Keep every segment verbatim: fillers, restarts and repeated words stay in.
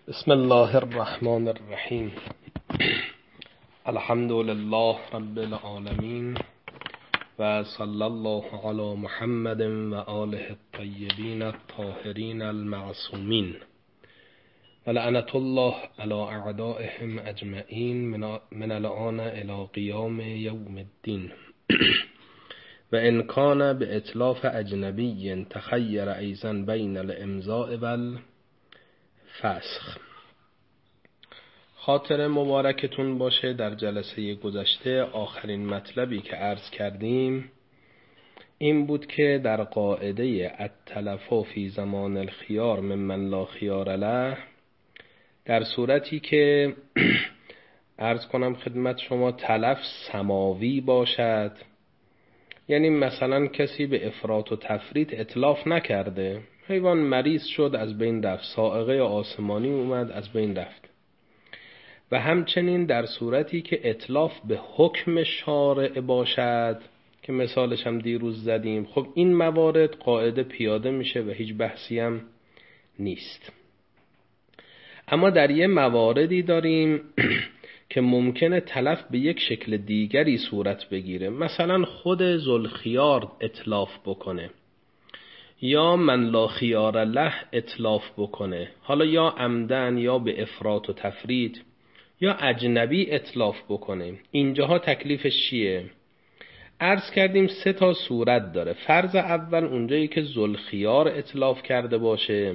بسم الله الرحمن الرحیم. الحمد لله رب العالمین و صلی الله علی محمد و آله الطیبین الطاهرین المعصومین و لعنت الله علی اعدائهم اجمعین من الآن الی قیام یوم الدین. و ان کان بإتلاف اجنبی تخیر ایضا بین الامضاء و الفسخ. خاطر مبارکتون باشه در جلسه گذشته آخرین مطلبی که عرض کردیم این بود که در قاعده التلف فی زمان الخیار ممن لا خیار له، در صورتی که عرض کنم خدمت شما تلف سماوی باشد، یعنی مثلا کسی به افراط و تفریط اتلاف نکرده، حیوان مریض شد از بین رفت، صاعقه آسمانی اومد از بین رفت، و همچنین در صورتی که اتلاف به حکم شارع باشد که مثالش هم دیروز زدیم، خب این موارد قاعده پیاده میشه و هیچ بحثی هم نیست. اما در یه مواردی داریم که ممکنه تلف به یک شکل دیگری صورت بگیره، مثلا خود ذوالخیار اتلاف بکنه یا من لا خیار له اتلاف بکنه، حالا یا عمدن یا به افراط و تفریط یا اجنبی اتلاف بکنه. اینجاها تکلیفش چیه؟ عرض کردیم سه تا صورت داره. فرض اول اونجایی که ذوالخیار اتلاف کرده باشه،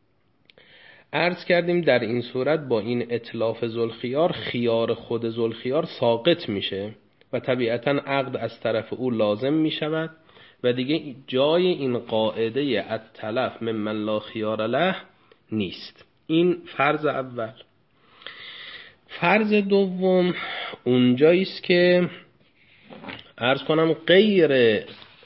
عرض کردیم در این صورت با این اتلاف ذوالخیار خیار خود ذوالخیار ساقط میشه و طبیعتاً عقد از طرف او لازم میشود و دیگه جای این قاعده التلف ممن لا خیار له نیست. این فرض اول. فرض دوم اونجاییست که عرض کنم غیر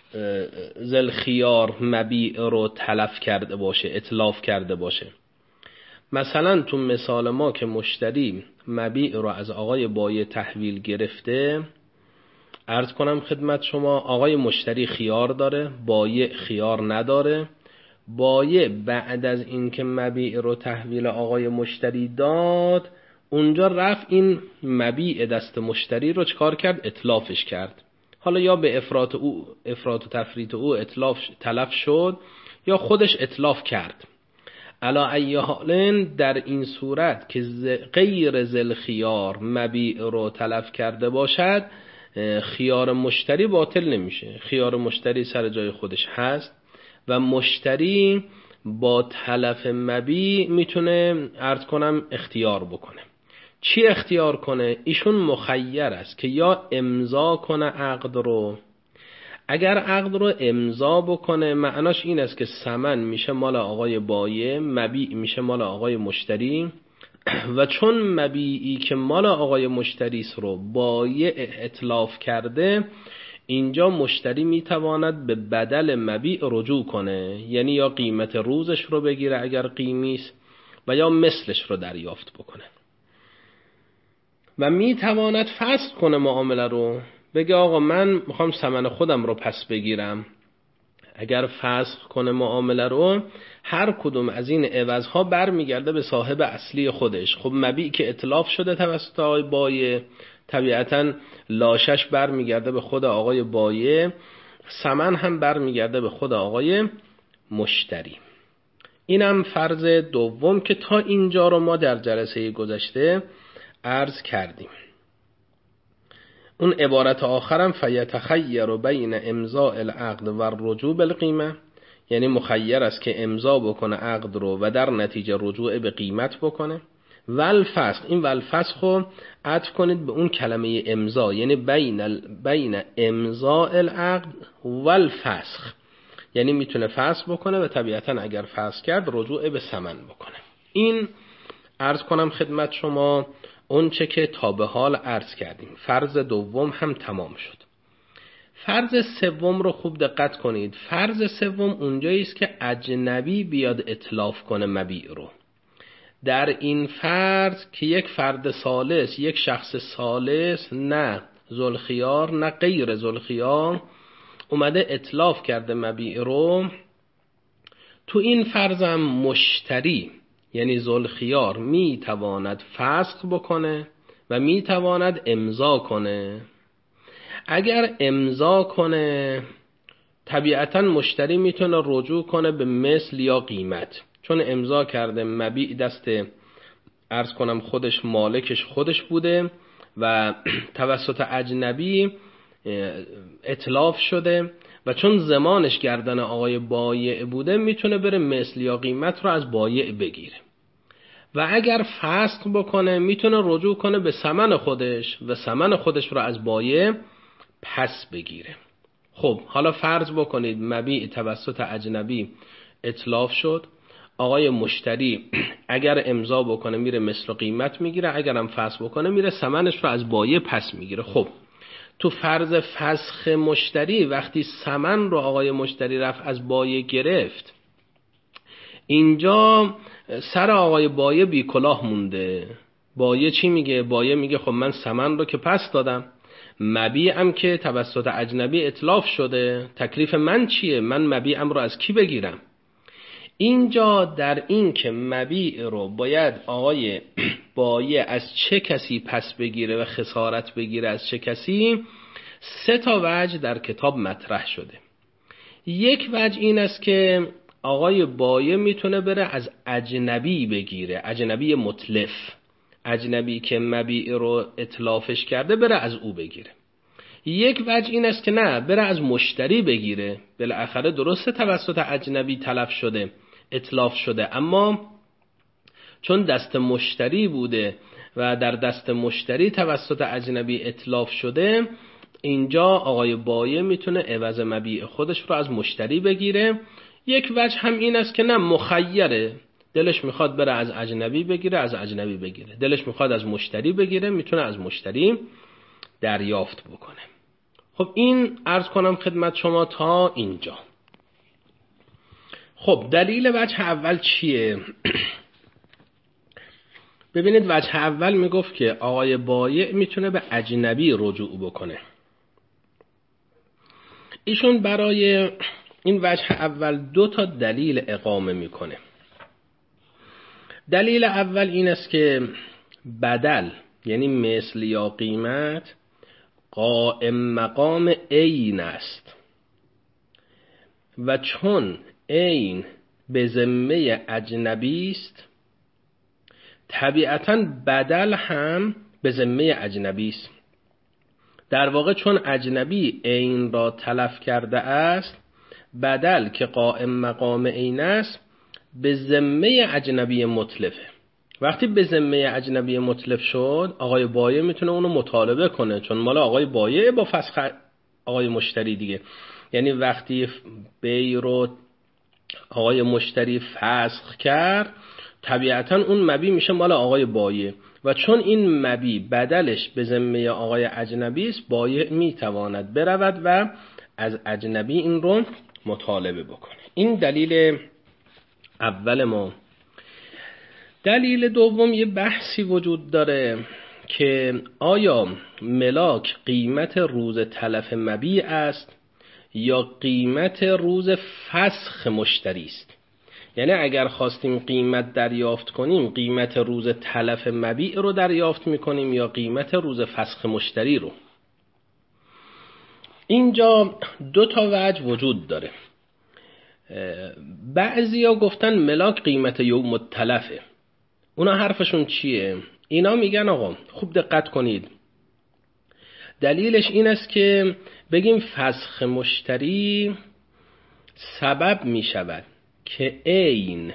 ذوالخیار مبیع رو تلف کرده باشه، اتلاف کرده باشه. مثلا تو مثال ما که مشتری مبیع رو از آقای بایع تحویل گرفته، عرض کنم خدمت شما آقای مشتری خیار داره، بایع خیار نداره. بایع بعد از اینکه مبیع رو تحویل آقای مشتری داد، اونجا رفت این مبیع دست مشتری رو چکار کرد؟ اتلافش کرد. حالا یا به افراط او افراط و تفریط او اتلاف تلف شد یا خودش اتلاف کرد. علا ای حال در این صورت که غیر ذوالخیار مبیع رو تلف کرده باشد، خیار مشتری باطل نمیشه، خیار مشتری سر جای خودش هست و مشتری با تلف مبیع میتونه عرض کنم اختیار بکنه. چی اختیار کنه؟ ایشون مخیر است که یا امضا کنه عقد رو. اگر عقد رو امضا بکنه معناش این است که ثمن میشه مال آقای بایع، مبیع میشه مال آقای مشتری، و چون مبیعی که مال آقای مشتری است رو بایع اتلاف کرده، اینجا مشتری میتواند به بدل مبیع رجوع کنه، یعنی یا قیمت روزش رو بگیره اگر قیمی است و یا مثلش رو دریافت بکنه و میتواند فسخ کنه معامله رو، بگه آقا من میخوام ثمن خودم رو پس بگیرم. اگر فسخ کنه معامله رو، هر کدوم از این عوضها برمیگرده به صاحب اصلی خودش. خب مبیع که اتلاف شده توسط آقای بایع، طبیعتاً لاشش برمیگرده به خود آقای بایع، ثمن هم برمیگرده به خود آقای مشتری. اینم فرض دوم که تا اینجا رو ما در جلسه گذشته عرض کردیم. اون عبارت آخرم فیتخیر بین امضاء العقد و الرجوع بالقیمه، یعنی مخیر است که امضا بکنه عقد رو و در نتیجه رجوع به قیمت بکنه. و الفسخ، این و الفسخ رو عطف کنید به اون کلمه امضا، یعنی بین ال... بین امضاء العقد و الفسخ، یعنی میتونه فسخ بکنه و طبیعتا اگر فسخ کرد رجوع به ثمن بکنه. این عرض کنم خدمت شما اون چه که تا به حال عرض کردیم. فرض دوم هم تمام شد. فرض سوم رو خوب دقت کنید. فرض سوم اونجایی است که اجنبی بیاد اتلاف کنه مبیع رو. در این فرض که یک فرد ثالث، یک شخص ثالث، نه ذوالخیار نه غیر ذوالخیار، اومده اتلاف کرده مبیع رو، تو این فرض هم مشتری یعنی ذوالخیار می تواند فسخ بکنه و می تواند امضا کنه. اگر امضا کنه طبیعتاً مشتری میتونه رجوع کنه به مثل یا قیمت، چون امضا کرده، مبیع دست عرض کنم خودش، مالکش خودش بوده و توسط اجنبی اتلاف شده و چون زمانش گردن آقای بایع بوده میتونه بره مثل یا قیمت رو از بایع بگیره. و اگر فسخ بکنه میتونه رجوع کنه به ثمن خودش و ثمن خودش رو از بایع پس بگیره. خب حالا فرض بکنید مبیع توسط اجنبی اتلاف شد، آقای مشتری اگر امضا بکنه میره مثل قیمت میگیره، اگر هم فسخ بکنه میره ثمنش رو از بایع پس میگیره. خب تو فرض فسخ مشتری وقتی ثمن رو آقای مشتری رفت از بایع گرفت، اینجا سر آقای بایع بی کلاه مونده. بایع چی میگه؟ بایع میگه خب من ثمن رو که پس دادم، مبیعم که توسط اجنبی اتلاف شده، تکلیف من چیه؟ من مبیعم رو از کی بگیرم؟ اینجا در این که مبیع رو باید آقای بایع از چه کسی پس بگیره و خسارت بگیره از چه کسی، سه تا وجه در کتاب مطرح شده. یک وجه این است که آقای بایع میتونه بره از اجنبی بگیره، اجنبی متلف، اجنبی که مبیع رو اتلافش کرده بره از او بگیره. یک وجه این است که نه، بره از مشتری بگیره، بالاخره درسته توسط اجنبی تلف شده، اتلاف شده، اما چون دست مشتری بوده و در دست مشتری توسط اجنبی اتلاف شده، اینجا آقای بایع میتونه عوض مبیع خودش رو از مشتری بگیره. یک وجه هم این است که نه، مخیره، دلش میخواد بره از اجنبی بگیره از اجنبی بگیره، دلش میخواد از مشتری بگیره میتونه از مشتری دریافت بکنه. خب این عرض کنم خدمت شما تا اینجا. خب دلیل وجه اول چیه؟ ببینید وجه اول میگفت که آقای بایع میتونه به اجنبی رجوع بکنه. ایشون برای این وجه اول دو تا دلیل اقامه میکنه. دلیل اول این است که بدل یعنی مثل یا قیمت قائم مقام عین است و چون عین به ذمه اجنبی است، طبیعتاً بدل هم به ذمه اجنبی است. در واقع چون اجنبی عین را تلف کرده است، بدل که قائم مقام عین است به ذمه اجنبی متلفه. وقتی به ذمه اجنبی متلف شد، آقای بایع میتونه اونو مطالبه کنه، چون مال آقای بایع با فسخ آقای مشتری دیگه. یعنی وقتی بیع رو آقای مشتری فسخ کرد، طبیعتا اون مبیع میشه مال آقای بایع و چون این مبیع بدلش به ذمه آقای اجنبی است، بایع میتواند برود و از اجنبی این رو مطالبه بکنه. این دلیل اول ما. دلیل دوم یه بحثی وجود داره که آیا ملاک قیمت روز تلف مبیع است یا قیمت روز فسخ مشتری است. یعنی اگر خواستیم قیمت دریافت کنیم، قیمت روز تلف مبیع رو دریافت میکنیم یا قیمت روز فسخ مشتری رو. اینجا دو تا وجه وجود داره. بعضیا گفتن ملاک قیمت یوم التلفه. اونا حرفشون چیه؟ اینا میگن آقا خوب دقت کنید، دلیلش این است که بگیم فسخ مشتری سبب میشود که عین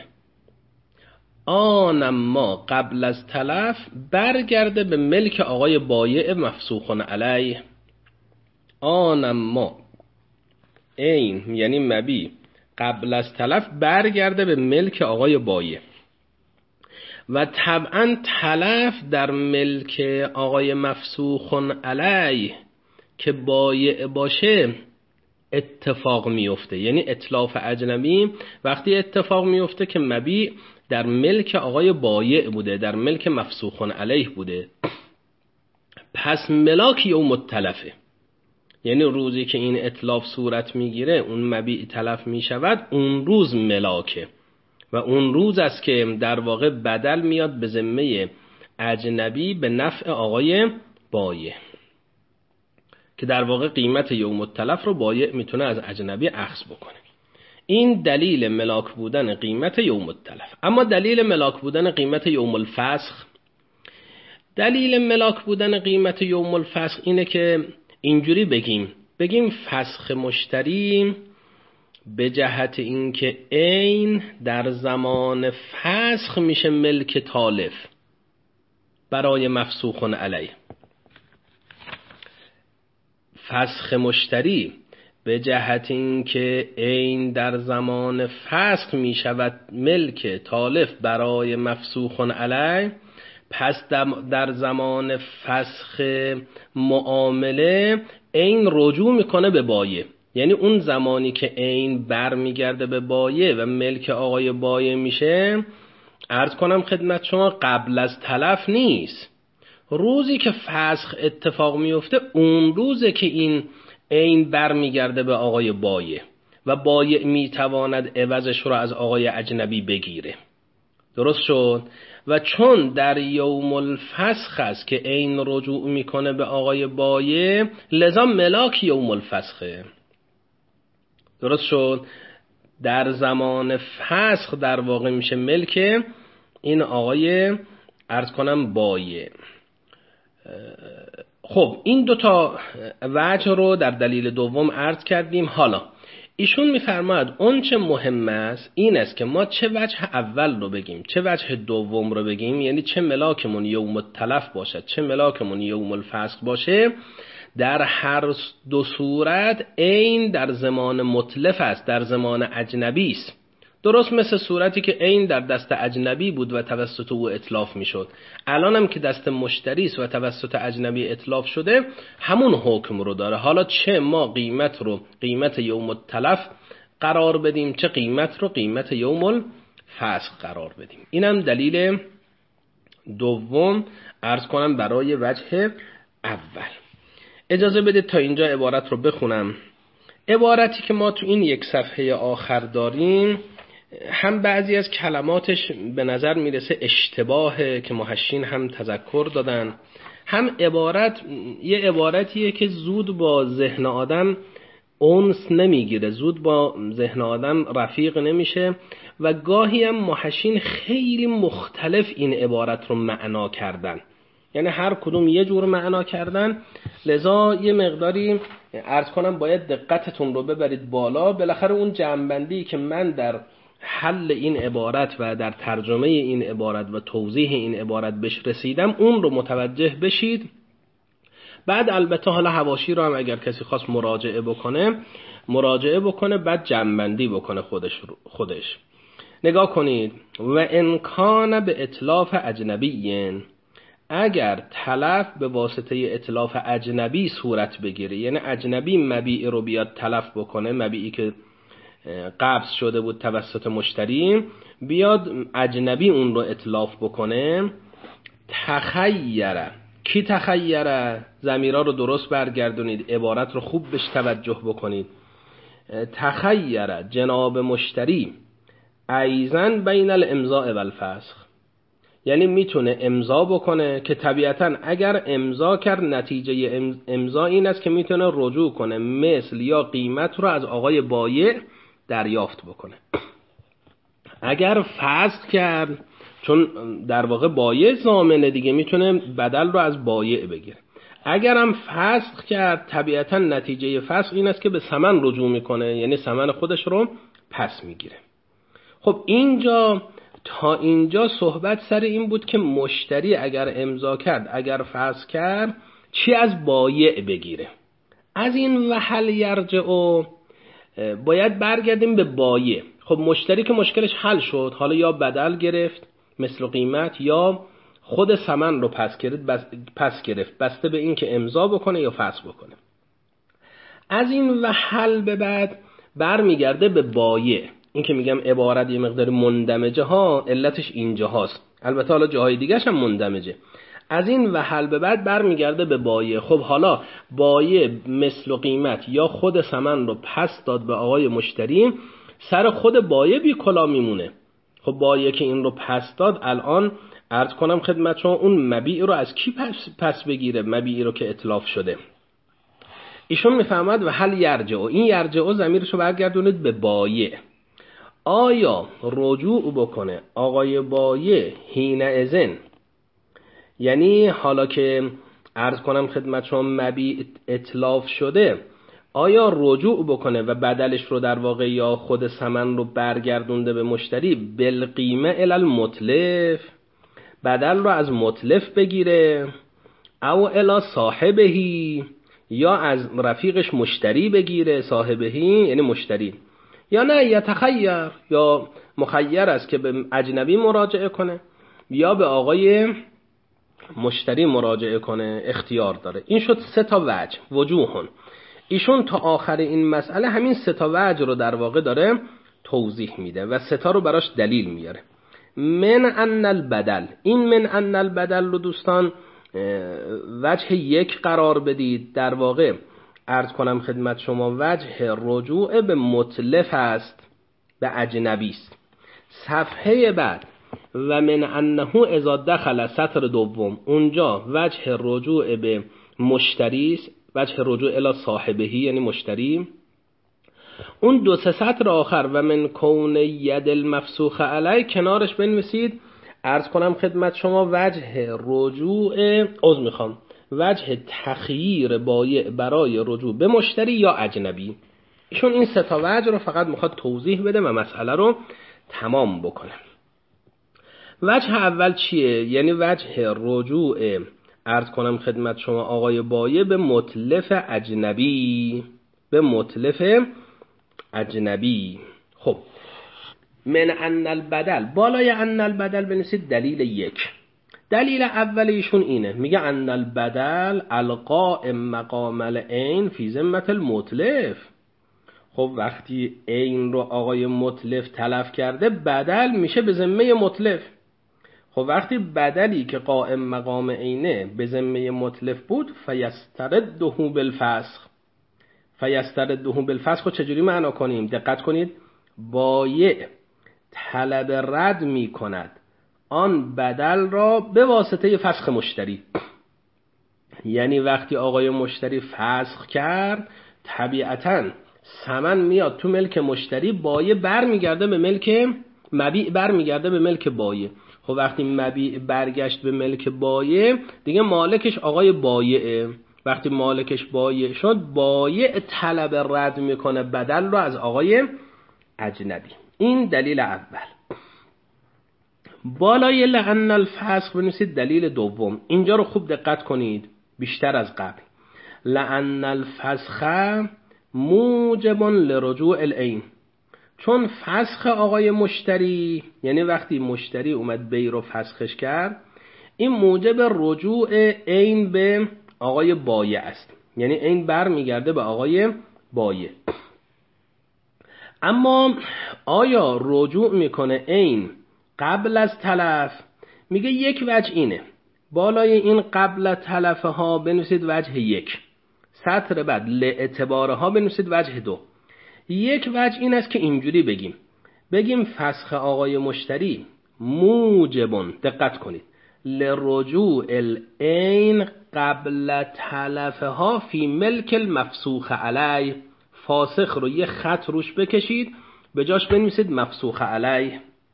آن ما قبل از تلف برگرده به ملک آقای بایع مفسوخ علیه. آن ما عین یعنی مبیع قبل از تلف برگرده به ملک آقای بایع و طبعا تلف در ملک آقای مفسوخ علیه که بایع باشه اتفاق میفته. یعنی اتلاف اجنبی وقتی اتفاق میفته که مبیع در ملک آقای بایع بوده، در ملک مفسوخ علیه بوده، پس ملاک یوم التلفه. یعنی روزی که این اتلاف صورت میگیره، اون مبیع تلف میشود، اون روز ملاکه. و اون روز است که در واقع بدل میاد به ذمه اجنبی به نفع آقای بایع، که در واقع قیمت یوم التلف رو بایع میتونه از اجنبی اخذ بکنه. این دلیل ملاک بودن قیمت یوم التلف. اما دلیل ملاک بودن قیمت یوم الفسخ، دلیل ملاک بودن قیمت یوم الفسخ اینه که اینجوری بگیم بگیم فسخ مشتری به جهت اینکه عین در زمان فسخ میشه ملک تالف برای مفسوخ علیه. فسخ مشتری به جهت اینکه عین در زمان فسخ می شود ملک تالف برای مفسوخ علیه، پس در زمان فسخ معامله عین رجوع میکنه به بایع. یعنی اون زمانی که عین بر میگرده به بایع و ملک آقای بایع میشه، عرض کنم خدمت شما قبل از تلف نیست. روزی که فسخ اتفاق میفته اون روزه که این عین بر میگرده به آقای بایع و بایع میتواند عوضش رو از آقای اجنبی بگیره. درست شد؟ و چون در یوم الفسخ است که عین رجوع میکنه به آقای بایع، لذا ملاک یوم الفسخه. درست شد؟ در زمان فسخ در واقع میشه ملک این آقای عرض کنم بایع. خب این دوتا وجه رو در دلیل دوم عرض کردیم. حالا ایشون میفرماید اون چه مهم است این است که ما چه وجه اول رو بگیم چه وجه دوم رو بگیم، یعنی چه ملاکمون یوم التلف باشد چه ملاکمون یوم الفسخ باشه. در هر دو صورت عین در زمان متلف است، در زمان اجنبی است. درست مثل صورتی که عین در دست اجنبی بود و توسط او اتلاف میشد، الان هم که دست مشتری است و توسط اجنبی اتلاف شده همون حکم رو داره. حالا چه ما قیمت رو قیمت یوم التلف قرار بدیم، چه قیمت رو قیمت یوم الفسخ قرار بدیم. اینم دلیل دوم عرض کنم برای وجه اول. اجازه بدید تا اینجا عبارت رو بخونم. عبارتی که ما تو این یک صفحه آخر داریم هم بعضی از کلماتش به نظر میرسه اشتباهه که محشین هم تذکر دادن، هم عبارت یه عبارتیه که زود با ذهن آدم اونس نمیگیره، زود با ذهن آدم رفیق نمیشه و گاهی هم محشین خیلی مختلف این عبارت رو معنا کردن، یعنی هر کدوم یه جور معنا کردن. لذا یه مقداری عرض کنم باید دقتتون رو ببرید بالا. بالاخره اون جمع‌بندی که من در حل این عبارت و در ترجمه این عبارت و توضیح این عبارت بهش رسیدم، اون رو متوجه بشید. بعد البته حالا حواشی رو هم اگر کسی خواست مراجعه بکنه مراجعه بکنه بعد جمع‌بندی بکنه خودش خودش. نگاه کنید. و امکان به اتلاف اجنبیین، اگر تلف به واسطه اتلاف اجنبی صورت بگیره، یعنی اجنبی مبیع رو بیاد تلف بکنه، مبیعی که قبض شده بود توسط مشتری بیاد اجنبی اون رو اتلاف بکنه، تخیره. کی تخیره؟ ضمیرها رو درست برگردونید، عبارت رو خوب بهش توجه بکنید. تخیره جناب مشتری ایزن بین الامضاء و الفسخ، یعنی میتونه امضا بکنه که طبیعتاً اگر امضا کرد نتیجه امضا این است که میتونه رجوع کنه، مثل یا قیمت رو از آقای بایع دریافت بکنه. اگر فسخ کرد، چون در واقع بایع ضامنه دیگه، میتونه بدل رو از بایع بگیره. اگر هم فسخ کرد طبیعتاً نتیجه فسخ این است که به ثمن رجوع میکنه، یعنی ثمن خودش رو پس میگیره. خب اینجا تا اینجا صحبت سر این بود که مشتری اگر امضا کرد، اگر فسخ کرد، چی از بایع بگیره. از این وحل یرجعو باید برگردیم به بایع. خب مشتری که مشکلش حل شد، حالا یا بدل گرفت مثل قیمت یا خود ثمن رو پس گرفت پس گرفت بسته به این که امضا بکنه یا فسخ بکنه. از این وحل به بعد برمیگرده به بایع. این که میگم عبارت یه مقدار مندمجه ها، علتش اینجا هاست. البته حالا جاهای دیگرش هم مندمجه. از این وحل به بعد برمیگرده به بایع. خب حالا بایع مثل و قیمت یا خود ثمن رو پس داد به آقای مشتری، سر خود بایع بی کلا میمونه. خب بایه که این رو پس داد، الان عرض کنم خدمت شما اون مبیع رو از کی پس, پس بگیره؟ مبیعی رو که اتلاف شده. ایشون میفهمد و هل یرجع، این یرجع ضمیرش رو برگردونید به بایع. آیا رجوع بکنه آقای بایع حین اذن، یعنی حالا که عرض کنم خدمت شما مبیع اتلاف شده، آیا رجوع بکنه و بدلش رو در واقع یا خود ثمن رو برگردونده به مشتری بالقیمه الی المتلف، بدل رو از متلف بگیره، او الی صاحبهی، یا از رفیقش مشتری بگیره، صاحبهی یعنی مشتری، یا نه یتخیر، یا مخیر است که به اجنبی مراجعه کنه یا به آقای مشتری مراجعه کنه، اختیار داره. این شد سه تا وجه، وجوهن. ایشون تا آخر این مسئله همین سه تا وجه رو در واقع داره توضیح میده و سه تا رو براش دلیل میاره. من ان البدل، این من ان البدل رو دوستان وجه یک قرار بدید. در واقع عرض کنم خدمت شما وجه رجوع به متلف است، به اجنبی است. صفحه بعد و من انه اذا دخل سطر دوم، اونجا وجه رجوع به مشتری است، وجه رجوع الی صاحبهی یعنی مشتری. اون دو سه سطر آخر و من کون ید المفسوخ علی، کنارش بنویسید عرض کنم خدمت شما وجه رجوع عذر میخوام وجه تخییر بایع برای رجوع به مشتری یا اجنبی. ایشون این سه تا وجه رو فقط میخواد توضیح بده و مسئله رو تمام بکنه. وجه اول چیه؟ یعنی وجه رجوع عرض کنم خدمت شما آقای بایع به متلف اجنبی، به متلف اجنبی. خب من ان البدل، بالای ان البدل بنویسید دلیل یک. دلیل اول ایشون اینه، میگه ان البدل القائم مقام العین فی ذمه المتلف. خب وقتی عین رو آقای متلف تلف کرده، بدل میشه به ذمه متلف. خب وقتی بدلی که قائم مقام عینه به ذمه متلف بود، فیسترده بالفسخ، فیسترده بالفسخ رو چجوری معنا کنیم؟ دقت کنید، بایع طلب رد می کند آن بدل را به واسطه فسخ مشتری. یعنی وقتی آقای مشتری فسخ کرد، طبیعتاً ثمن میاد تو ملک مشتری، بایع برمیگرده به ملک مبیع، برمیگرده به ملک بایع. خب وقتی مبیع برگشت به ملک بایع، دیگه مالکش آقای بایعه. وقتی مالکش بایع شد، بایع طلب رد میکنه بدل رو از آقای اجنبی. این دلیل اول. بالای لأن الفسخ بنویسید دلیل دوم. اینجا رو خوب دقت کنید بیشتر از قبل. لأن الفسخ موجب لرجوع العین، چون فسخ آقای مشتری، یعنی وقتی مشتری اومد بی رو فسخش کرد، این موجب رجوع عین به آقای بایع است، یعنی عین بر میگرده به آقای بایع. اما آیا رجوع میکنه عین قبل از تلف؟ میگه یک وجه اینه، بالای این قبل تلف ها بنویسید وجه یک، سطر بعد لاعتباره ها بنویسید وجه دو. یک وجه این است که اینجوری بگیم بگیم فسخ آقای مشتری موجبون، دقت کنید، لرجوع العین قبل تلفها فی ملک المفسوخ علی. فاسخ رو یه خط روش بکشید، به جاش بنویسید مفسوخ علی.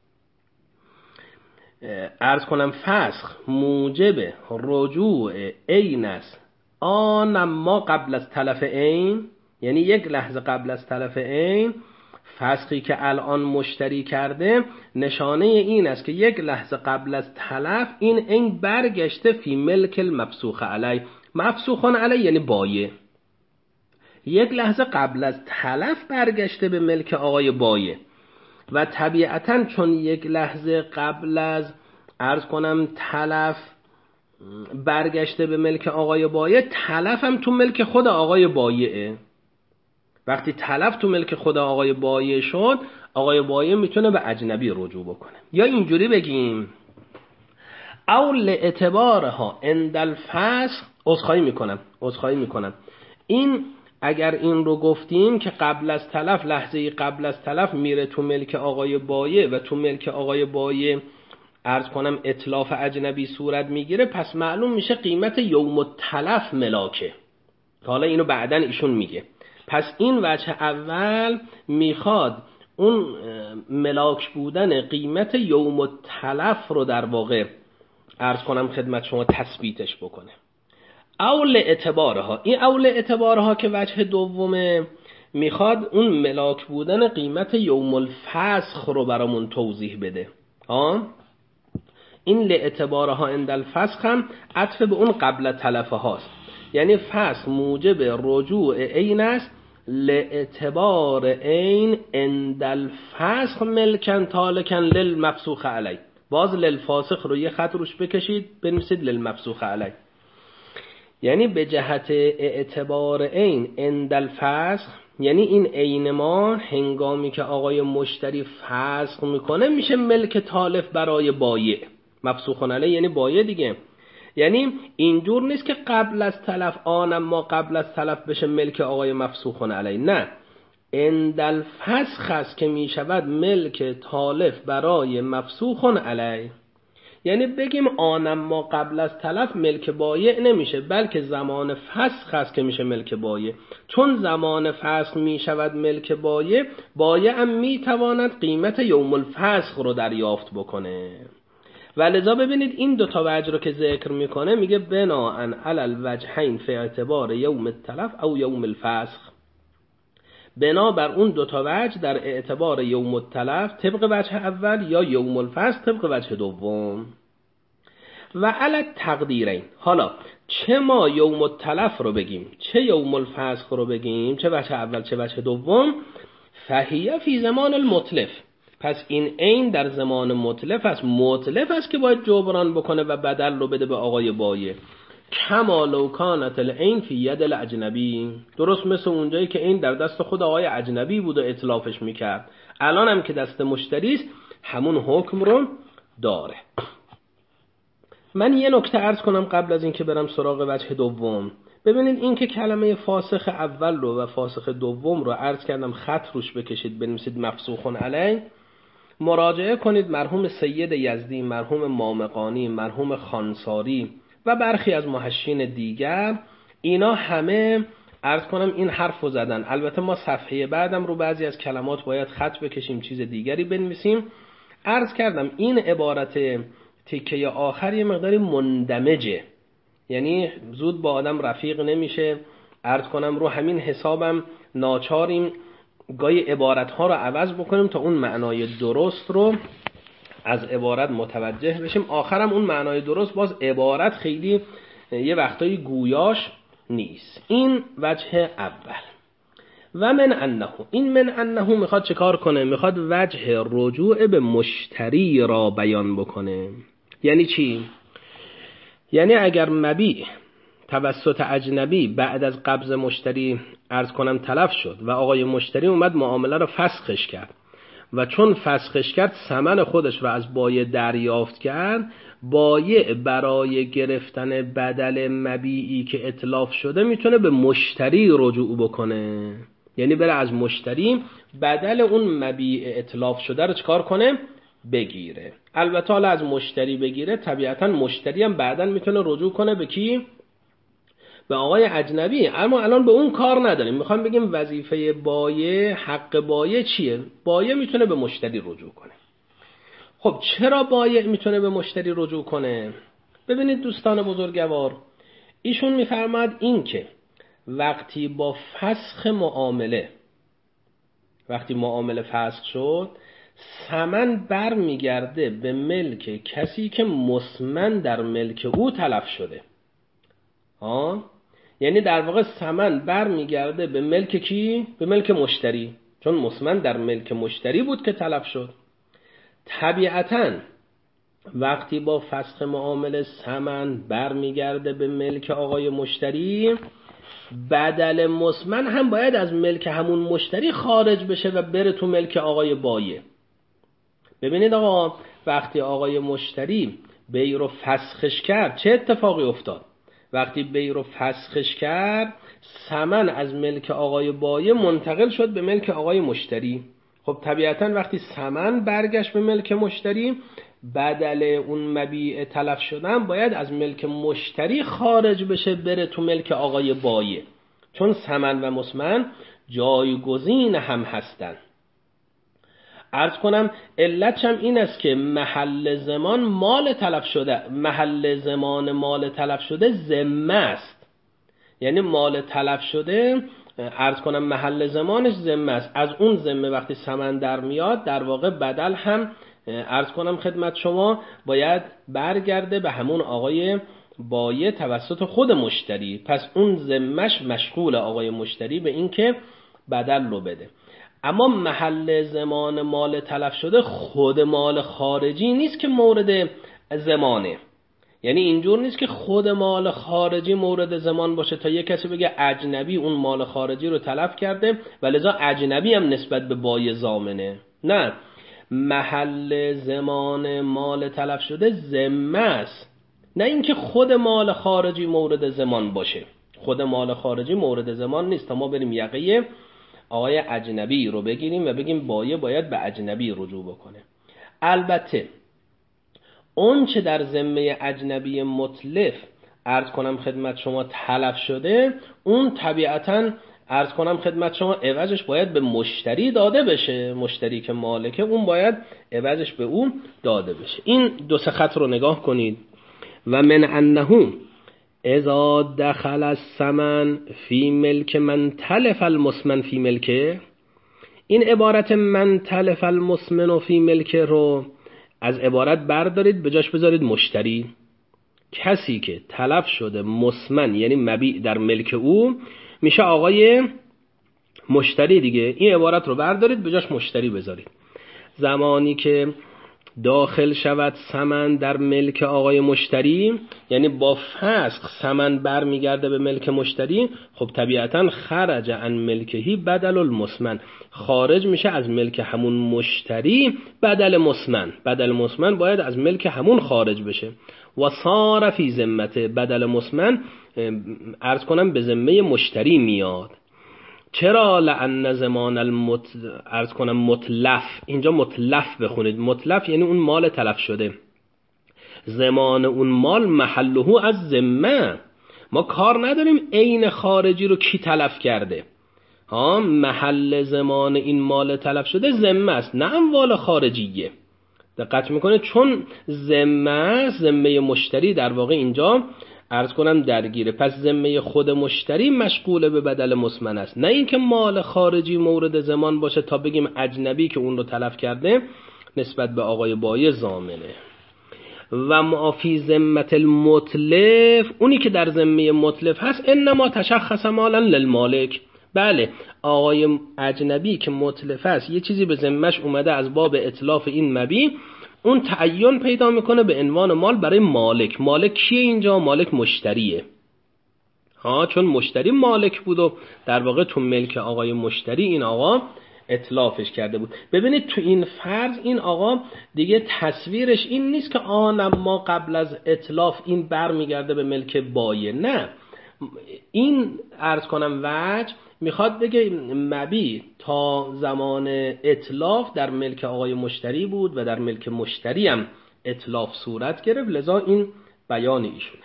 عرض کنم فسخ موجب رجوع عین است، آن ما قبل از تلف عین، یعنی یک لحظه قبل از تلف عین. فسخی که الان مشتری کرده نشانه این است که یک لحظه قبل از تلف این عین برگشته فی ملک المفسوخ علی. مفسوخون علی یعنی بایع، یک لحظه قبل از تلف برگشته به ملک آقای بایع. و طبیعتاً چون یک لحظه قبل از عرض کنم تلف برگشته به ملک آقای بایع، تلف هم تو ملک خود آقای بایعه. وقتی تلف تو ملک خود آقای بایع شد، آقای بایع میتونه به اجنبی رجوع بکنه. یا اینجوری بگیم او لاعتبارها عند الفسخ، عذرخواهی میکنم عذرخواهی میکنم این اگر این رو گفتیم که قبل از تلف، لحظه قبل از تلف میره تو ملک آقای بایع و تو ملک آقای بایع عرض کنم اتلاف اجنبی صورت میگیره، پس معلوم میشه قیمت یوم التلف ملاکه. حالا اینو بعدن ایشون میگه. پس این وجه اول میخواد اون ملاک بودن قیمت یوم التلف رو در واقع عرض کنم خدمت شما تثبیتش بکنه. اول اعتبارها، این اول اعتبارها که وجه دومه، میخواد اون ملاک بودن قیمت یوم الفسخ رو برامون توضیح بده. آه؟ این لاعتبارها عند الفسخ هم عطف به اون قبل تلفه هاست. یعنی فسخ موجب رجوع عین است، لاعتبار عین عند الفسخ ملکن تالکن للمفسوخ علی. باز للفاسخ رو یه خط روش بکشید بنویسید للمفسوخ علی. یعنی به جهت اعتبار عین عند الفسخ، یعنی این عین ما هنگامی که آقای مشتری فسخ میکنه میشه ملک تالف برای بایع. مفسوخ علی یعنی بایع دیگه. یعنی اینجور نیست که قبل از تلف آنم ما قبل از تلف بشه ملک آقای مفسوخ علی، نه، عند الفسخ است که میشود ملک تالف برای مفسوخ علی. یعنی بگیم آنم ما قبل از تلف ملک بایع نمیشه، بلکه زمان فسخ است که میشه ملک بایع. چون زمان فسخ میشود ملک بایع، بایع هم میتواند قیمت یوم الفسخ رو دریافت بکنه. ولذا ببینید این دوتا وجه رو که ذکر میکنه میگه بناءً علی الوجهین فی اعتبار یوم التلف او یوم الفسخ. بنا بر اون دوتا وجه در اعتبار یوم التلف طبق وجه اول یا یوم الفسخ طبق وجه دوم. و علی تقدیرین، حالا چه ما یوم التلف رو بگیم چه یوم الفسخ رو بگیم، چه وجه اول چه وجه دوم، فهیه فی زمان المتلف، پس این عین در زمان متلف است. متلف است که باید جبران بکنه و بدل رو بده به آقای بایع. کما لو کانت العین فی ید الاجنبی، درست مثل اونجایی که این در دست خود آقای اجنبی بود و اتلافش میکرد، الان هم که دست مشتری است همون حکم رو داره. من یه نکته عرض کنم قبل از اینکه برم سراغ وجه دوم. ببینید این که کلمه فاسخ اول رو و فاسخ دوم رو عرض کردم خط روش بکشید بنویسید مفسوخ علی، مراجعه کنید مرحوم سید یزدی، مرحوم مامقانی، مرحوم خانساری و برخی از محشین دیگر، اینا همه عرض کنم این حرف رو زدن. البته ما صفحه بعدم رو بعضی از کلمات باید خط بکشیم چیز دیگری بنویسیم. عرض کردم این عبارت تکه آخر یه مقداری مندمجه، یعنی زود با آدم رفیق نمیشه. عرض کنم رو همین حسابم ناچاریم گاهی عبارت ها رو عوض بکنیم تا اون معنای درست رو از عبارت متوجه بشیم. آخرم اون معنای درست باز عبارت خیلی یه وقتایی گویاش نیست. این وجه اول. و من انه، این من انه میخواد چه کار کنه؟ میخواد وجه رجوع به مشتری را بیان بکنه. یعنی چی؟ یعنی اگر مبیع توسط اجنبی بعد از قبض مشتری عرض کنم تلف شد و آقای مشتری اومد معامله رو فسخش کرد و چون فسخش کرد ثمن خودش رو از بایع دریافت کرد، بایع برای گرفتن بدل مبیعی که اتلاف شده میتونه به مشتری رجوع بکنه. یعنی بره از مشتری بدل اون مبیع اتلاف شده رو چکار کنه؟ بگیره. البته حالا از مشتری بگیره، طبیعتا مشتری هم بعداً میتونه رجوع کنه به کی؟ به آقای اجنبی. اما الان به اون کار نداریم، میخوام بگیم وظیفه بایع، حق بایع چیه؟ بایع میتونه به مشتری رجوع کنه. خب چرا بایع میتونه به مشتری رجوع کنه؟ ببینید دوستان بزرگوار، ایشون میفرماد این که وقتی با فسخ معامله، وقتی معامله فسخ شد، ثمن بر میگرده به ملک کسی که مسمن در ملک او تلف شده. ها؟ یعنی در واقع ثمن بر میگرده به ملک کی؟ به ملک مشتری، چون مسمن در ملک مشتری بود که تلف شد. طبیعتاً وقتی با فسخ معامله ثمن بر میگرده به ملک آقای مشتری، بدل مسمن هم باید از ملک همون مشتری خارج بشه و بره تو ملک آقای بایع. ببینید آقا، وقتی آقای مشتری بیع رو فسخش کرد چه اتفاقی افتاد؟ وقتی بی رو فسخش کرد، ثمن از ملک آقای بایع منتقل شد به ملک آقای مشتری. خب طبیعتاً وقتی ثمن برگشت به ملک مشتری، بدل اون مبیع تلف شدن باید از ملک مشتری خارج بشه بره تو ملک آقای بایع، چون ثمن و مسمن جایگزین هم هستن. عرض کنم علتش هم این است که محل زمان مال تلف شده، محل زمان مال تلف شده ذمه است. یعنی مال تلف شده، عرض کنم محل زمانش ذمه است. از اون ذمه وقتی ثمن در میاد، در واقع بدل هم عرض کنم خدمت شما باید برگرده به همون آقای بایع توسط خود مشتری. پس اون ذمهش مشغول آقای مشتری به این که بدل رو بده. اما محل زمان مال تلف شده خود مال خارجی نیست که مورد زمانه. یعنی اینجور نیست که خود مال خارجی مورد زمان باشه تا یک کسی بگه اجنبی اون مال خارجی رو تلف کرده و لذا اجنبی هم نسبت به بایع ضامنه. نه، محل زمان مال تلف شده ذمه است، نه اینکه خود مال خارجی مورد زمان باشه. خود مال خارجی مورد زمان نیست تا ما بریم یقه آقای اجنبی رو بگیریم و بگیم بایع باید به اجنبی رجوع بکنه. البته اون چه در ذمه اجنبی متلف عرض کنم خدمت شما تلف شده، اون طبیعتاً عرض کنم خدمت شما عوضش باید به مشتری داده بشه. مشتری که مالکه اون باید عوضش به اون داده بشه. این دو سه خط رو نگاه کنید. و من انه اذا دخل الثمن فی ملک من تلف المسمن فی ملکه، این عبارت من تلف المسمن فی ملکه رو از عبارت بردارید به جاش بذارید مشتری. کسی که تلف شده مسمن یعنی مبیع در ملک او میشه آقای مشتری دیگه. این عبارت رو بردارید به جاش مشتری بذارید. زمانی که داخل شود ثمن در ملک آقای مشتری، یعنی با فسخ ثمن برمیگرده به ملک مشتری، خب طبیعتاً خرج عن ملکهی بدل المسمن، خارج میشه از ملک همون مشتری بدل مسمن. بدل مسمن باید از ملک همون خارج بشه. و صار فی ذمت، بدل مسمن عرض کنم به ذمه مشتری میاد. چرا؟ لأن زمان المت عرض کنم متلف، اینجا متلف بخونید. متلف یعنی اون مال تلف شده. زمان اون مال محله از ذمه. ما کار نداریم عین خارجی رو کی تلف کرده. ها، محل زمان این مال تلف شده ذمه است، نه اموال خارجیه. دقت میکنه چون ذمه ذمه مشتری در واقع اینجا عرض کنم درگیره. پس ذمه خود مشتری مشغول به بدل مسمن است، نه اینکه مال خارجی مورد ضمان باشه تا بگیم اجنبی که اون رو تلف کرده نسبت به آقای بایع ضامنه. و ما فی ذمت المتلف، اونی که در ذمه متلف هست، انما تشخص مالا للمالک. بله، آقای اجنبی که متلف است یه چیزی به ذمهش اومده از باب اتلاف این مبیع، اون تعین پیدا میکنه به عنوان مال برای مالک. مالک کیه اینجا؟ مالک مشتریه. ها، چون مشتری مالک بود و در واقع تو ملک آقای مشتری این آقا اتلافش کرده بود. ببینید تو این فرض این آقا دیگه تصویرش این نیست که آن ما قبل از اتلاف این بر میگرده به ملک بایع. نه، این عرض کنم وجه میخواد بگه مبیع تا زمان اتلاف در ملک آقای مشتری بود و در ملک مشتری هم اتلاف صورت گرفت، لذا این بیان ایشونه.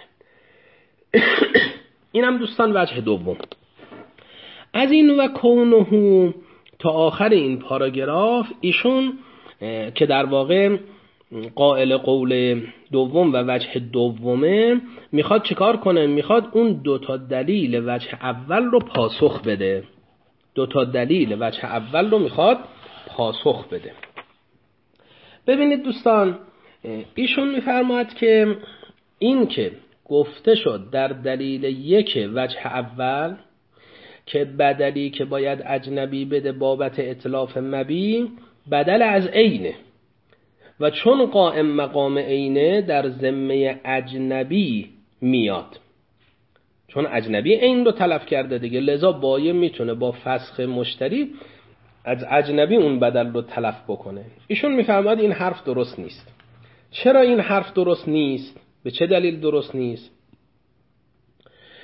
این هم دوستان وجه دوم. از این و کونه تا آخر این پاراگراف ایشون که در واقع قائل قول دوم و وجه دومه میخواد چیکار کنه؟ میخواد اون دو تا دلیل وجه اول رو پاسخ بده. دو تا دلیل وجه اول رو میخواد پاسخ بده. ببینید دوستان، ایشون میفرماید که این که گفته شد در دلیل یک وجه اول که بدلی که باید اجنبی بده بابت اتلاف مبیع بدل از عینه و چون قائم مقام عینه در ذمه اجنبی میاد، چون اجنبی عین رو تلف کرده دیگه، لذا بایع میتونه با فسخ مشتری از اجنبی اون بدل رو تلف بکنه. ایشون میفرماید این حرف درست نیست. چرا این حرف درست نیست؟ به چه دلیل درست نیست؟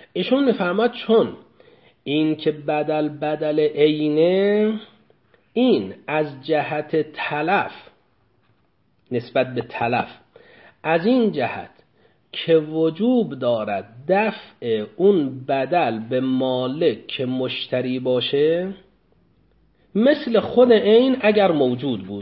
ایشون میفرماد چون این که بدل بدل عینه، این از جهت تلف نسبت به تلف، از این جهت که وجوب دارد دفع اون بدل به مالک که مشتری باشه، مثل خود عین اگر موجود بود.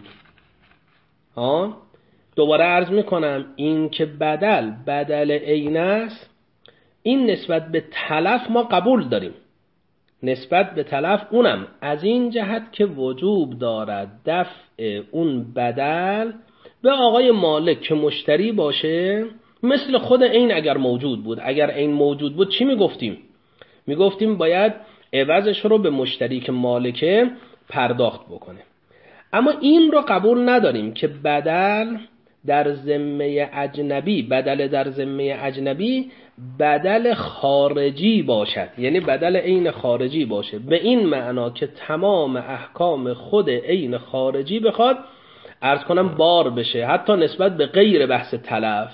ها دوباره عرض میکنم این که بدل بدل عین است، این نسبت به تلف ما قبول داریم، نسبت به تلف اونم از این جهت که وجوب دارد دفع اون بدل به آقای مالک که مشتری باشه، مثل خود عین اگر موجود بود. اگر عین موجود بود چی میگفتیم؟ میگفتیم باید عوضش رو به مشتری که مالکه پرداخت بکنه. اما این رو قبول نداریم که بدل در ذمه اجنبی، بدل در ذمه اجنبی بدل خارجی باشد، یعنی بدل عین خارجی باشه، به این معنا که تمام احکام خود عین خارجی بخواد عرض کنم بار بشه، حتی نسبت به غیر بحث تلف،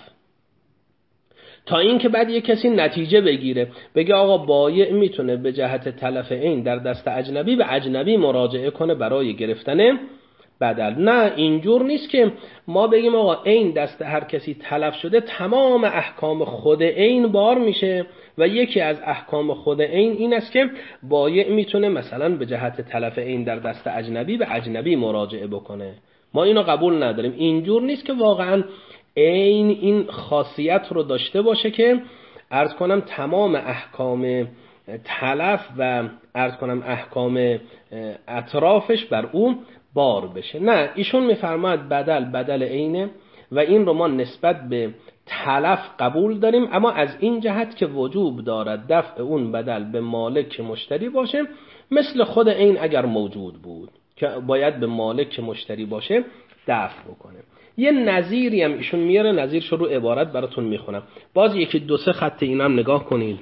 تا این که بعد یک کسی نتیجه بگیره بگه آقا بایع میتونه به جهت تلف عین در دست اجنبی به اجنبی مراجعه کنه برای گرفتن بدل. نه، اینجور نیست که ما بگیم آقا عین دست هر کسی تلف شده تمام احکام خود عین بار میشه و یکی از احکام خود عین این است که بایع میتونه مثلا به جهت تلف عین در دست اجنبی به اجنبی مراجعه بکنه. ما اینو قبول نداریم. اینجور نیست که واقعا عین این خاصیت رو داشته باشه که عرض کنم تمام احکام تلف و عرض کنم احکام اطرافش بر اون بار بشه. نه، ایشون میفرماید بدل بدل عینه و این رو ما نسبت به تلف قبول داریم، اما از این جهت که وجوب دارد دفع اون بدل به مالک که مشتری باشه، مثل خود عین اگر موجود بود که باید به مالک که مشتری باشه دفع بکنه. یه نظیری هم ایشون میاره، نظیر رو عبارت براتون میخونم، باز یکی دو سه خط اینا هم نگاه کنید.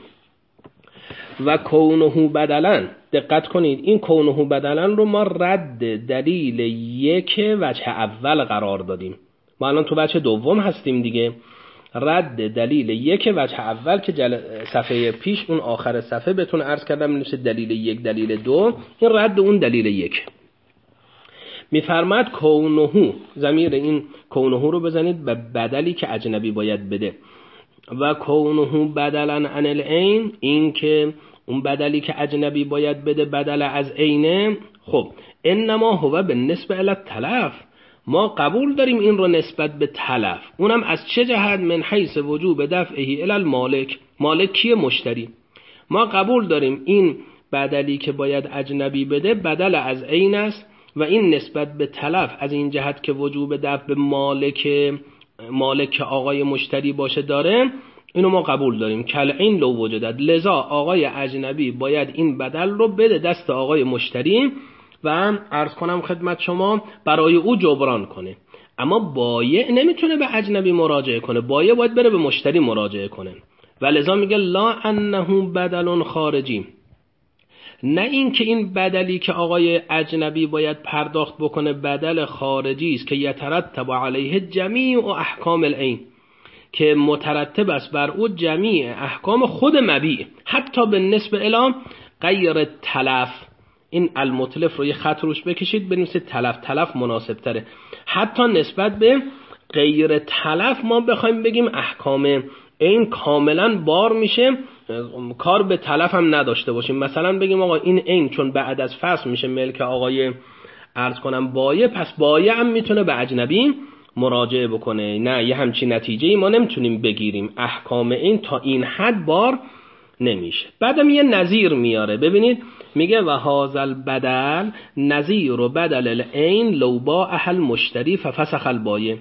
و کونه بدلن، دقت کنید این کونه بدلن رو ما رد دلیل یک وجه اول قرار دادیم. ما الان تو وجه دوم هستیم دیگه. رد دلیل یک وجه اول که جل... صفحه پیش اون آخر صفحه بهتون عرض کردم نوشته دلیل یک دلیل دو، این رد اون دلیل یک. میفرماد کونه، ضمیر این کونه رو بزنید به بدلی که اجنبی باید بده. و کونه بدلن عن العین، این که اون بدلی که اجنبی باید بده بدل از عینه. خب انما هو بالنسبه الی التلف، ما قبول داریم این رو نسبت به تلف، اونم از چه جهت؟ من حیث وجوب دفعه الی المالک، مالک کیه؟ مشتری. ما قبول داریم این بدلی که باید اجنبی بده بدل از عین است و این نسبت به تلف از این جهت که وجوب دفع به مالک مالک آقای مشتری باشه داره، اینو ما قبول داریم. کل این لو وجودت، لذا آقای اجنبی باید این بدل رو بده دست آقای مشتری و عرض کنم خدمت شما برای او جبران کنه. اما بایع نمیتونه به اجنبی مراجعه کنه، بایع باید بره به مشتری مراجعه کنه. و لذا میگه لا انه بدل خارجی، نه این که این بدلی که آقای اجنبی باید پرداخت بکنه بدل خارجی است که یترتب علیه جمیع و احکام العین، که مترتب است بر او جمیع احکام خود مبیع، حتی به نسبه الی غیر تلف. این المتلف رو یه خط روش بکشید بنویسید تلف، تلف مناسب تره. حتی نسبت به غیر تلف ما بخوایم بگیم احکام این کاملا بار میشه، کار به تلف هم نداشته باشیم. مثلا بگیم آقا این این چون بعد از فصل میشه ملک آقای عرض کنم بایع، پس بایع هم میتونه به اجنبی مراجعه بکنه. نه، یه همچین نتیجه ما نمیتونیم بگیریم، احکام این تا این حد بار نمیشه. بعدم یه نظیر میاره، ببینید میگه و هازل بدل نظیر و بدل العین لو با اهل مشتری ففسخ البایع،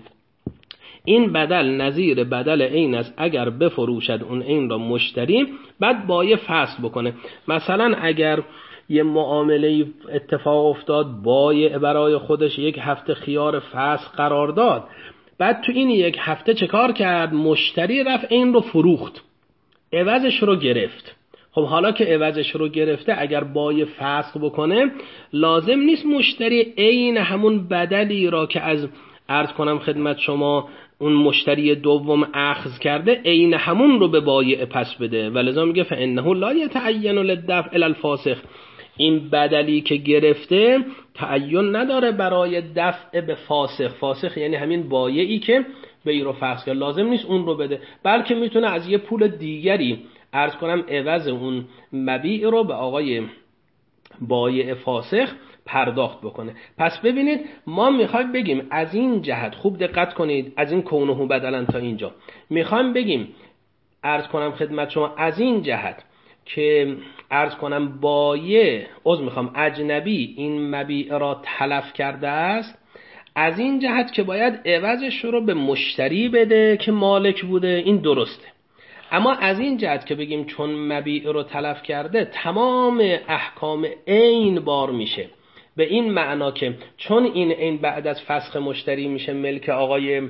این بدل نظیر بدل عین است اگر بفروشد اون عین را مشتری بعد بایع فسخ بکنه. مثلا اگر یه معامله اتفاق افتاد، بایع برای خودش یک هفته خیار فسخ قرار داد، بعد تو این یک هفته چه کار کرد؟ مشتری رفت این رو فروخت، عوضش رو گرفت. خب حالا که عوضش رو گرفته اگر بایع فسخ بکنه لازم نیست مشتری عین همون بدلی را که از عرض کنم خدمت شما اون مشتری دوم اخذ کرده عین همون رو به بایع پس بده، ولذا میگه فانه لا یتعین للدفع الی الفاسخ. این بدلی که گرفته تعین نداره برای دفع به فاسخ. فاسخ یعنی همین بایعی که بی رو فسخ کرد، لازم نیست اون رو بده، بلکه میتونه از یه پول دیگری عرض کنم عوض اون مبیع رو به آقای بایع فاسخ پرداخت بکنه. پس ببینید ما میخوایم بگیم از این جهت، خوب دقت کنید، از این کونه بدلن تا اینجا میخوایم بگیم عرض کنم خدمت شما از این جهت که عرض کنم بایع عذر میخوام اجنبی این مبیع را تلف کرده است، از این جهت که باید عوضش رو به مشتری بده که مالک بوده، این درسته. اما از این جهت که بگیم چون مبیع رو تلف کرده تمام احکام عین بار میشه، به این معنا که چون این عین بعد از فسخ مشتری میشه ملک آقای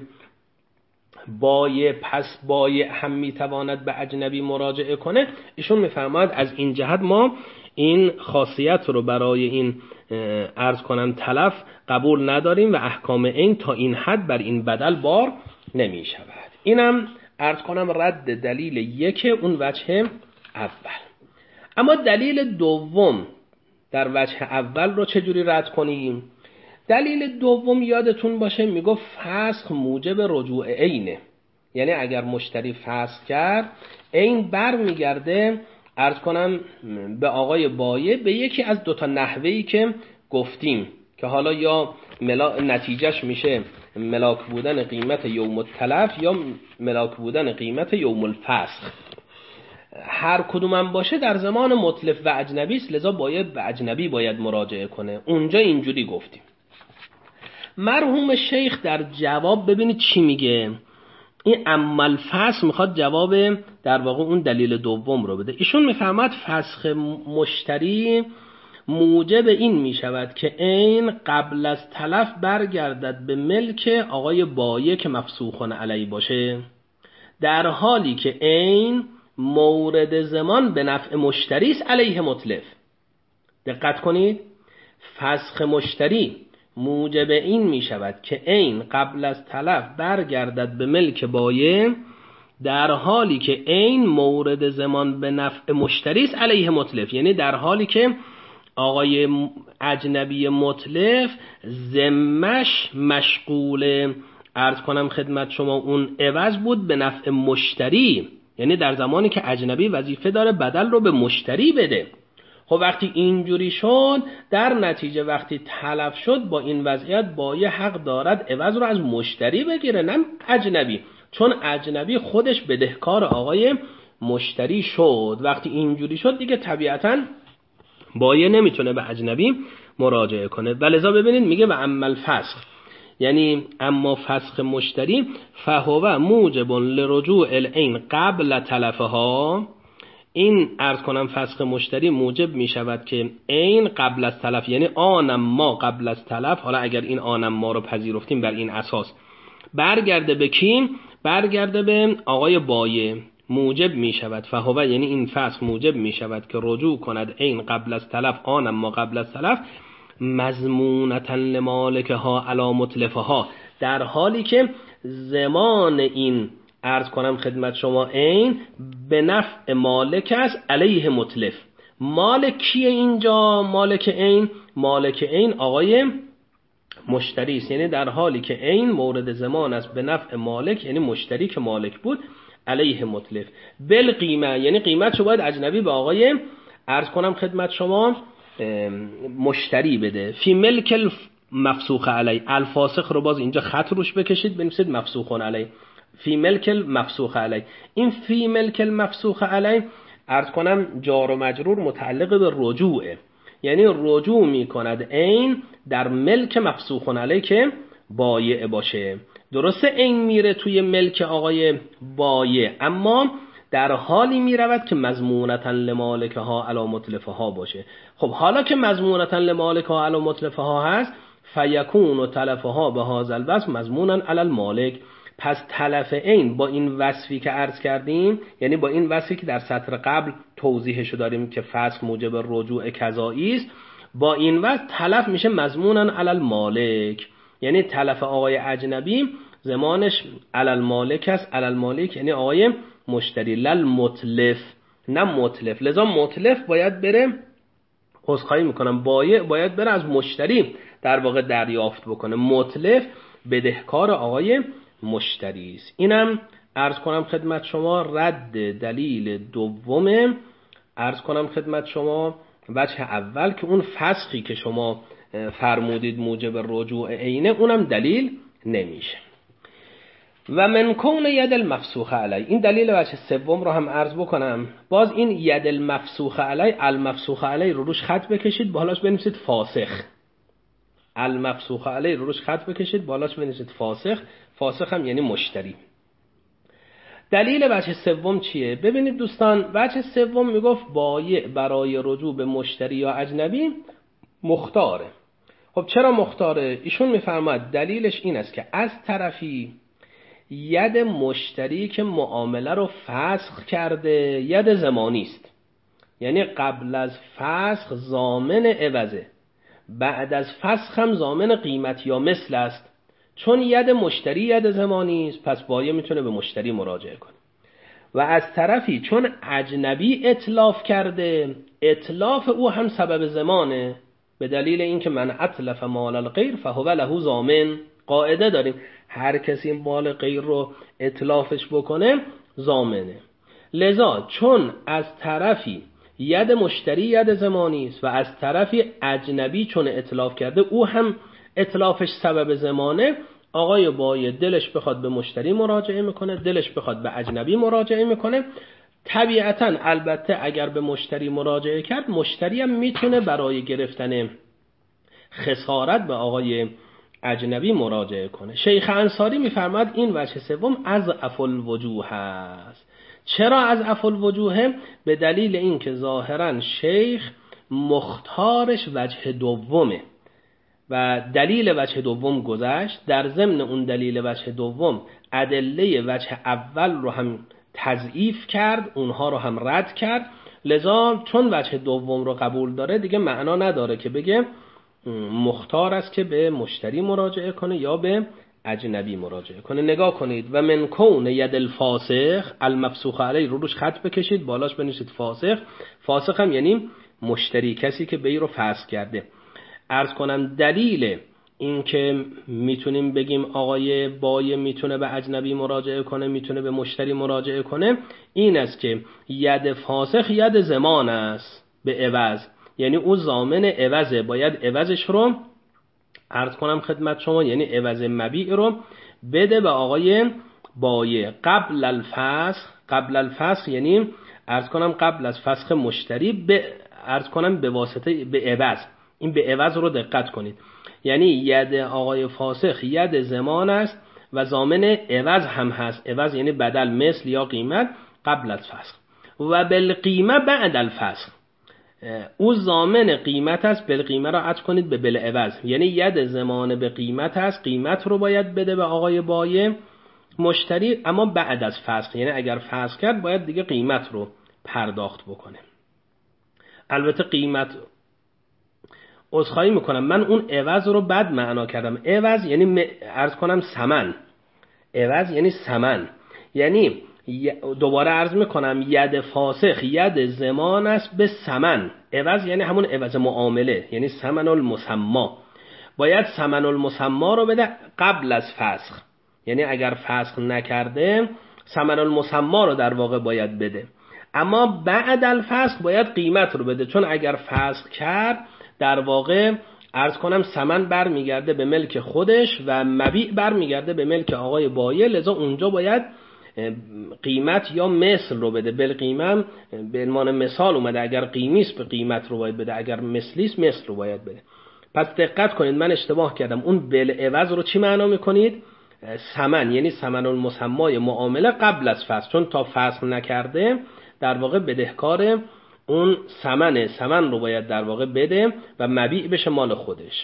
بایع، پس بایع هم میتواند به اجنبی مراجعه کنه. ایشون میفرماید از این جهت ما این خاصیت رو برای این عرض کنم تلف قبول نداریم و احکام عین تا این حد بر این بدل بار نمیشود. اینم عرض کنم رد دلیل یک اون وجه اول. اما دلیل دوم در وجه اول رو چجوری رد کنیم؟ دلیل دوم یادتون باشه میگفت فسخ موجب رجوع عینه، یعنی اگر مشتری فسخ کرد عین بر میگرده عرض کنم به آقای بایع به یکی از دوتا نحوهی که گفتیم که حالا یا ملا... نتیجهش میشه ملاک بودن قیمت یوم التلف یا ملاک بودن قیمت یوم الفسخ. هر کدوم هم باشه در زمان متلف و اجنبی است، لذا باید به اجنبی باید مراجعه کنه. اونجا اینجوری گفتیم. مرحوم شیخ در جواب ببینید چی میگه. این اما الفسخ میخواد جواب در واقع اون دلیل دوم رو بده. ایشون میفرماد فسخ مشتری موجب این میشود که عین قبل از تلف برگردد به ملک آقای بایع که مفسوخ علیه باشه، در حالی که عین مورد زمان به نفع مشتری است علیه متلف. دقت کنید، فسخ مشتری موجب این می شود که عین قبل از تلف برگردد به ملک بایع، در حالی که عین مورد زمان به نفع مشتری است علیه متلف، یعنی در حالی که آقای اجنبی متلف ذمش مشغول عرض کنم خدمت شما اون عوض بود به نفع مشتری، یعنی در زمانی که اجنبی وظیفه داره بدل رو به مشتری بده. خب وقتی اینجوری شد در نتیجه وقتی تلف شد با این وضعیت بایع حق دارد عوض رو از مشتری بگیره نه اجنبی، چون اجنبی خودش بدهکار آقای مشتری شد. وقتی اینجوری شد دیگه طبیعتاً بایع نمیتونه به اجنبی مراجعه کنه. ولذا ببینید میگه و اما الفسخ، یعنی اما فسخ مشتری فهو موجب لرجوع العین قبل تلفها. این عرض کنم فسخ مشتری موجب می شود که عین قبل از تلف، یعنی آنم ما قبل از تلف، حالا اگر این آنم ما رو پذیرفتیم بر این اساس برگرده به کی؟ برگرده به آقای بایع. موجب می شود فهو، یعنی این فسخ موجب می شود که رجوع کند عین قبل از تلف آنم ما قبل از تلف مضمونتا لمالکها علی متلفها، در حالی که زمان این عرض کنم خدمت شما عین به نفع مالک است علیه متلف. مالک کیه اینجا؟ مالک عین، مالک عین آقای مشتری است، یعنی در حالی که عین مورد زمان است به نفع مالک، یعنی مشتری که مالک بود علیه متلف. بالقیمه، یعنی قیمتشو باید اجنبی به آقای عرض کنم خدمت شما مشتری بده. فی ملک مفسوخ علی، الفاسخ رو باز اینجا خط روش بکشید بنویسید مفسوخ علی. فی ملک مفسوخ علی، این فی ملک مفسوخ علی عرض کنم جار و مجرور متعلق به رجوعه، یعنی رجوع می کند عین در ملک مفسوخ علی که بایع باشه. درسته عین میره توی ملک آقای بایع، اما در حالی میرود که مضمونتا لمالکها علی متلفها باشه. خب حالا که مضمونتا لمالکها علی متلفها هست فیکون و تلفها به هذا الوصف مضمونا علی المالک. پس تلف عین با این وصفی که عرض کردیم، یعنی با این وصفی که در سطر قبل توضیحشو داریم که فسخ موجب رجوع قضایی است، با این وصف تلف میشه مضمونا علی المالک، یعنی تلف آقای اجنبی زمانش علل مالک است. علل مالک یعنی آقای مشتری، لل متلف نه متلف. لذا متلف باید بره، عذرخواهی میکنم، بایع باید بره از مشتری در واقع دریافت بکنه. متلف بدهکار آقای مشتری است. اینم عرض کنم خدمت شما رد دلیل دومه. عرض کنم خدمت شما وجه اول که اون فسخی که شما فرمودید موجب رجوع عینه، اونم دلیل نمیشه. و من کون ید المفسوخ علی، این دلیل وجه سوم رو هم عرض بکنم. باز این ید المفسوخ علی، المفسوخ علی رو روش خط بکشید، بالاش بنویسید فاسخ. المفسوخ علی رو روش خط بکشید، بالاش بنویسید فاسخ. فاسخ هم یعنی مشتری. دلیل وجه سوم چیه؟ ببینید دوستان، وجه سوم میگفت بایع برای رجوع به مشتری یا اجنبی مختاره. خب چرا مختاره؟ ایشون میفرماید دلیلش این است که از طرفی ید مشتری که معامله رو فسخ کرده ید زمانی است، یعنی قبل از فسخ ضامن عوضه، بعد از فسخ هم ضامن قیمت یا مثل است. چون ید مشتری ید زمانی است، پس بایع میتونه به مشتری مراجعه کنه. و از طرفی چون اجنبی اتلاف کرده، اتلاف او هم سبب زمانه، به دلیل اینکه من اتلف مال الغیر فهو له ضامن. قاعده داریم هر کسی مال غیر رو اتلافش بکنه ضامنه. لذا چون از طرفی ید مشتری ید زمانی است و از طرفی اجنبی چون اتلاف کرده او هم اتلافش سبب زمانه، آقای بایع دلش بخواد به مشتری مراجعه میکنه، دلش بخواد به اجنبی مراجعه میکنه. طبیعتاً البته اگر به مشتری مراجعه کرد، مشتری هم میتونه برای گرفتن خسارت به آقای اجنبی مراجعه کنه. شیخ انصاری میفرماد این وجه سوم از افل وجوه است. چرا از افل وجوه؟ به دلیل اینکه ظاهراً شیخ مختارش وجه دومه و دلیل وجه دوم گذشت. در ضمن اون دلیل وجه دوم ادله وجه اول رو هم تضعیف کرد، اونها رو هم رد کرد. لذا چون وجه دوم رو قبول داره، دیگه معنا نداره که بگه مختار است که به مشتری مراجعه کنه یا به اجنبی مراجعه کنه. نگاه کنید و من کون ید الفاسخ المفسوخ علی رو روش خط بکشید، بالاش بنویسید فاسخ. فاسخ هم یعنی مشتری، کسی که بی رو فسخ کرده. عرض کنم دلیل این که میتونیم بگیم آقای بایع میتونه به اجنبی مراجعه کنه، میتونه به مشتری مراجعه کنه، این است که ید فاسخ ید زمان است به عوض، یعنی او ضامن عوضه، باید عوضش رو عرض کنم خدمت شما، یعنی عوض مبیع رو بده به آقای بایع قبل الفسخ. قبل الفسخ یعنی عرض کنم قبل از فسخ مشتری، به عرض کنم به واسطه به عوض. این به عوض رو دقت کنید، یعنی ید آقای فاسخ ید زمان است و ضامن عوض هم هست. عوض یعنی بدل، مثل یا قیمت قبل از فسخ. و بالقیمه بعد الفسخ، او ضامن قیمت است. بالقیمه را عطف کنید به بالعوض، یعنی ید زمان به قیمت است، قیمت رو باید بده به آقای بایع مشتری، اما بعد از فسخ، یعنی اگر فسخ کرد باید دیگه قیمت رو پرداخت بکنه. البته قیمت، عذرخواهی میکنم من اون عوض رو بد معنا کردم. عوض یعنی م... عرض کنم ثمن. عوض یعنی ثمن، یعنی دوباره عرض میکنم ید فاسخ ید زمان است به ثمن. عوض یعنی همون عوض معامله، یعنی ثمن المسما. باید ثمن المسما رو بده قبل از فسخ، یعنی اگر فسخ نکرده ثمن المسما رو در واقع باید بده، اما بعد الفسخ باید قیمت رو بده، چون اگر فسخ کرد در واقع عرض کنم ثمن برمیگرده به ملک خودش و مبیع برمیگرده به ملک آقای بایع. لذا اونجا باید قیمت یا مثل رو بده. بالقیمه به عنوان مثال اومده، اگر قیمیست به قیمت رو باید بده، اگر مثلیست مثل رو باید بده. پس دقت کنید، من اشتباه کردم. اون بالعوض رو چی معنا میکنید؟ ثمن، یعنی ثمن المسمای معامله قبل از فسخ، چون تا فسخ نکرده در واقع بدهکار اون ثمن ثمن رو باید در واقع بده و مبیع بشه مال خودش.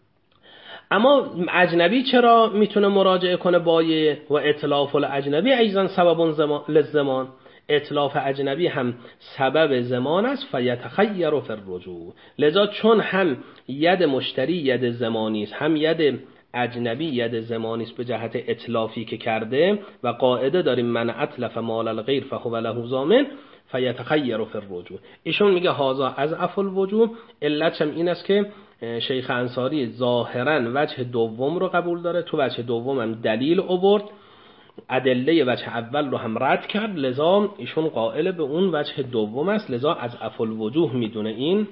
اما اجنبی چرا میتونه مراجعه کنه بایع؟ و اتلاف الاجنبی ایضا سبب للزمان، اتلاف اجنبی هم سبب زمان است. فیتخیر فی الرجوع، لذا چون هم ید مشتری ید زمانی است، هم ید اجنبی ید زمانی است به جهت اتلافی که کرده و قاعده داریم من اتلف مال الغیر فهو له ضامن فیتخیر فی الرجوع. ایشون میگه هازا از افل وجوه، علتش هم این است که شیخ انصاری ظاهرا وجه دوم رو قبول داره، تو وجه دوم هم دلیل آورد، ادله وجه اول رو هم رد کرد، لذا ایشون قائل به اون وجه دوم است، لذا از افل وجوه میدونه این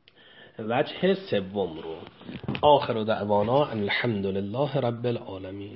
وجه سوم رو. آخر دعوانا الحمد لله رب العالمین.